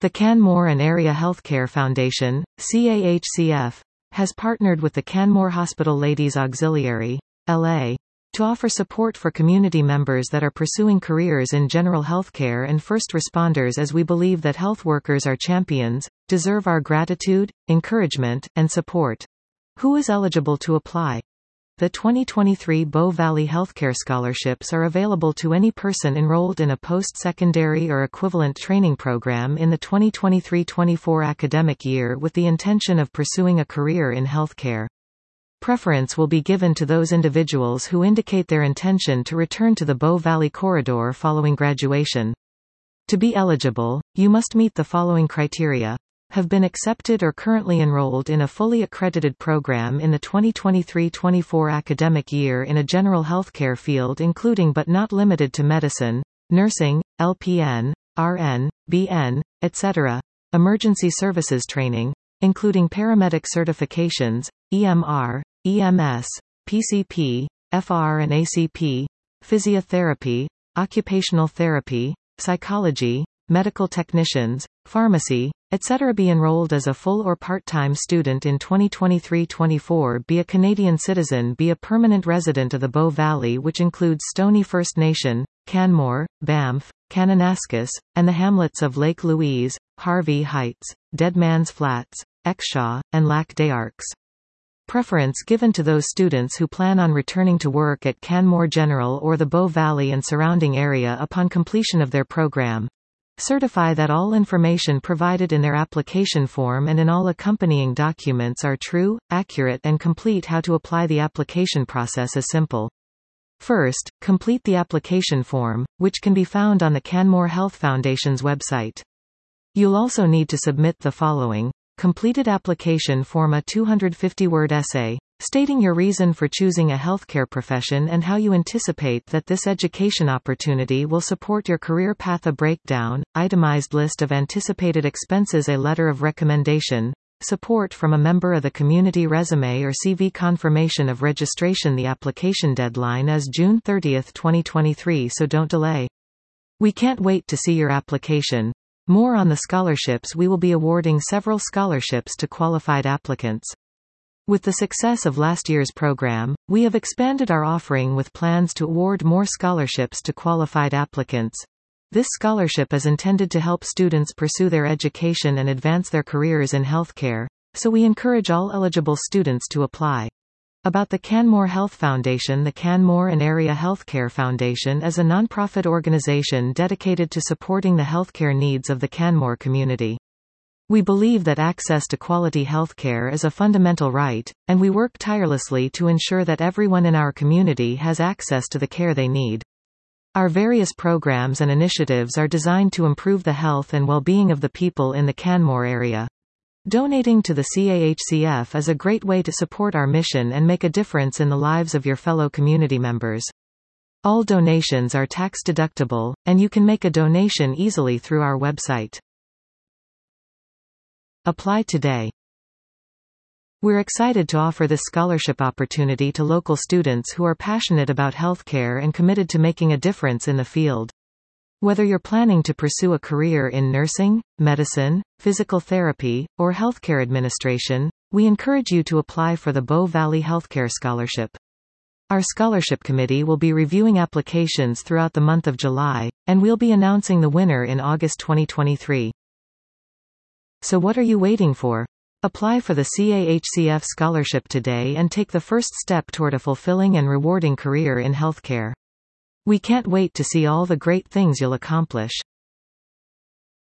The Canmore and Area Healthcare Foundation, CAHCF, has partnered with the Canmore Hospital Ladies Auxiliary, LA, to offer support for community members that are pursuing careers in general healthcare and first responders, as we believe that health workers are champions, deserve our gratitude, encouragement, and support. Who is eligible to apply? The 2023 Bow Valley Healthcare Scholarships are available to any person enrolled in a post-secondary or equivalent training program in the 2023-24 academic year with the intention of pursuing a career in healthcare. Preference will be given to those individuals who indicate their intention to return to the Bow Valley corridor following graduation. To be eligible, you must meet the following criteria: have been accepted or currently enrolled in a fully accredited program in the 2023-24 academic year in a general healthcare field including but not limited to medicine, nursing, LPN, RN, BN, etc., emergency services training, including paramedic certifications, EMR, EMS, PCP, FR and ACP, physiotherapy, occupational therapy, psychology, medical technicians, pharmacy, etc. Be enrolled as a full or part-time student in 2023-24. Be a Canadian citizen. Be a permanent resident of the Bow Valley, which includes Stoney First Nation, Canmore, Banff, Kananaskis, and the hamlets of Lake Louise, Harvey Heights, Deadman's Flats, Exshaw, and Lac des Arcs. Preference given to those students who plan on returning to work at Canmore General or the Bow Valley and surrounding area upon completion of their program. Certify that all information provided in their application form and in all accompanying documents are true, accurate and complete. How to apply. The application process is simple. First, complete the application form, which can be found on the Canmore Health Foundation's website. You'll also need to submit the following: completed application form, a 250-word essay, stating your reason for choosing a healthcare profession and how you anticipate that this education opportunity will support your career path, a breakdown, itemized list of anticipated expenses, a letter of recommendation, support from a member of the community, resume or CV, confirmation of registration. The application deadline is June 30, 2023, so don't delay. We can't wait to see your application. More on the scholarships. We will be awarding several scholarships to qualified applicants. With the success of last year's program, we have expanded our offering with plans to award more scholarships to qualified applicants. This scholarship is intended to help students pursue their education and advance their careers in healthcare, so we encourage all eligible students to apply. About the Canmore Health Foundation. The Canmore and Area Healthcare Foundation is a nonprofit organization dedicated to supporting the healthcare needs of the Canmore community. We believe that access to quality healthcare is a fundamental right, and we work tirelessly to ensure that everyone in our community has access to the care they need. Our various programs and initiatives are designed to improve the health and well-being of the people in the Canmore area. Donating to the CAHCF is a great way to support our mission and make a difference in the lives of your fellow community members. All donations are tax-deductible, and you can make a donation easily through our website. Apply today. We're excited to offer this scholarship opportunity to local students who are passionate about healthcare and committed to making a difference in the field. Whether you're planning to pursue a career in nursing, medicine, physical therapy, or healthcare administration, we encourage you to apply for the Bow Valley Healthcare Scholarship. Our scholarship committee will be reviewing applications throughout the month of July, and we'll be announcing the winner in August 2023. So what are you waiting for? Apply for the CAHCF scholarship today and take the first step toward a fulfilling and rewarding career in healthcare. We can't wait to see all the great things you'll accomplish.